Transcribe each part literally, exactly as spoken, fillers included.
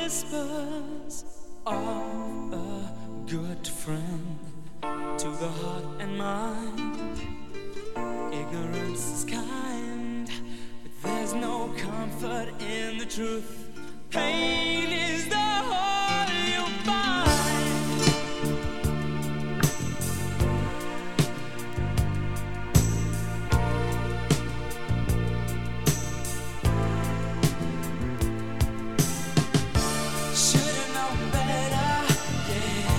whispers of a good friend to the heart and mind. Ignorance is kind, but there's no comfort in the truth. Pain is the whole you'll find. Should've known better, yeah.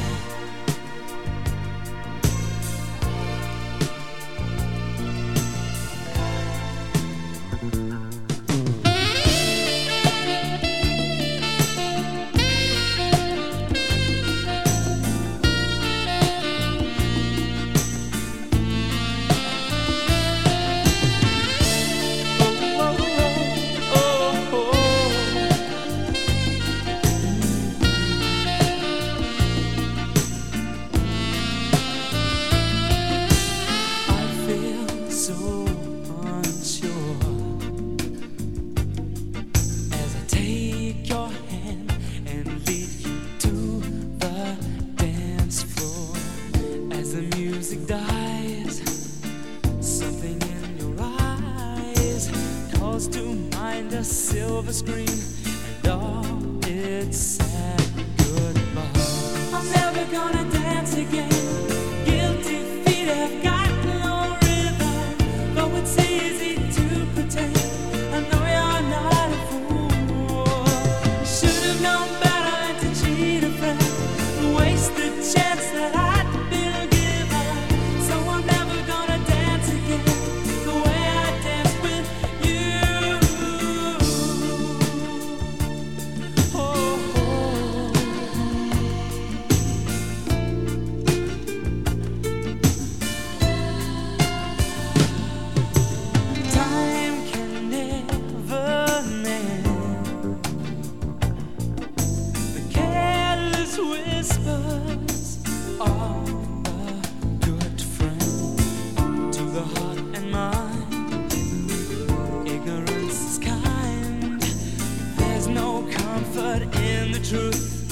So unsure as I take your hand and lead you to the dance floor. As the music dies, something in your eyes calls to mind a silver screen and all its sad goodbye. I'm never gonna dance again. Guilty feet have got it's easy to pretend. I know you're not a fool. Should have known better to cheat a friend, waste the chance that I'd been given. So I'm never gonna dance again the way I danced with you. Oh, whispers of a good friend to the heart and mind. Ignorance is kind, there's no comfort in the truth.